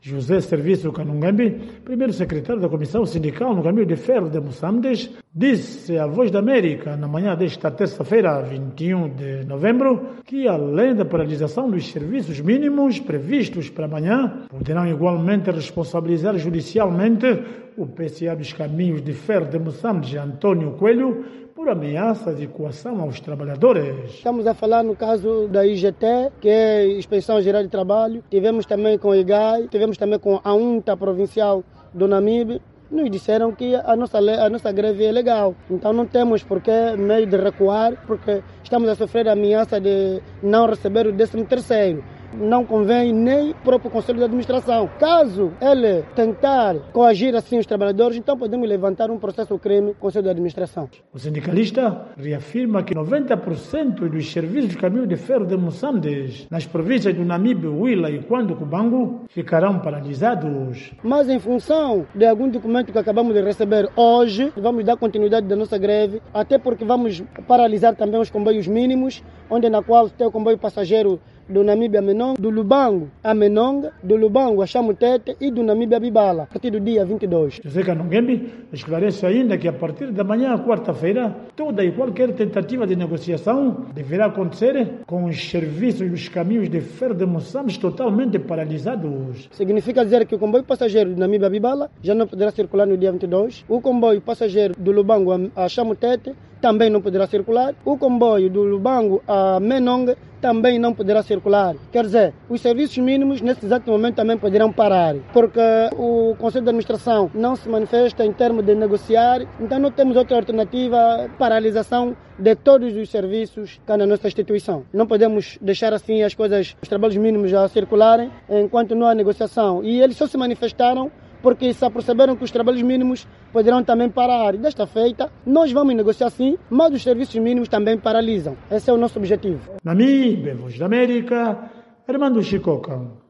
José Serviço Kanungambi, primeiro secretário da Comissão Sindical no Caminho de Ferro de Moçambique, disse à Voz da América, na manhã desta terça-feira, 21 de novembro, que além da paralisação dos serviços mínimos previstos para amanhã, poderão igualmente responsabilizar judicialmente o PCA dos Caminhos de Ferro de Moçambique, Antônio Coelho, por ameaça de coação aos trabalhadores. Estamos a falar no caso da IGT, que é a Inspeção Geral de Trabalho, tivemos também com a IGAI, tivemos também com a UNTA Provincial do Namibe. Nos disseram que a nossa greve é legal, então não temos por que meio de recuar, porque estamos a sofrer a ameaça de não receber o 13º. Não convém nem o próprio Conselho de Administração. Caso ele tentar coagir assim os trabalhadores, então podemos levantar um processo crime Conselho de Administração. O sindicalista reafirma que 90% dos serviços de caminho de ferro de Moçambique nas províncias do Namibe, Huila e Cubango ficarão paralisados. Mas em função de algum documento que acabamos de receber hoje, vamos dar continuidade da nossa greve, até porque vamos paralisar também os comboios mínimos, onde na qual tem o comboio passageiro do Namibe a Menonga, do Lubango a Menonga, do Lubango a Chamutete e do Namibe a Bibala, a partir do dia 22. José Kanungambi esclarece ainda que a partir da manhã, quarta-feira, toda e qualquer tentativa de negociação deverá acontecer com os serviços dos caminhos de ferro de Moçambique totalmente paralisados. Significa dizer que o comboio passageiro do Namibe a Bibala já não poderá circular no dia 22, o comboio passageiro do Lubango a Chamutete também não poderá circular, o comboio do Lubango a Menonga também não poderá circular. Quer dizer, os serviços mínimos nesse exato momento também poderão parar, porque o Conselho de Administração não se manifesta em termos de negociar, então não temos outra alternativa, paralisação de todos os serviços cá na nossa instituição. Não podemos deixar assim as coisas, os trabalhos mínimos a circularem enquanto não há negociação. E eles só se manifestaram porque se aperceberam que os trabalhos mínimos poderão também parar. E desta feita, nós vamos negociar sim, mas os serviços mínimos também paralisam. Esse é o nosso objetivo. Namibe, Voz da América, Armando Chicoca.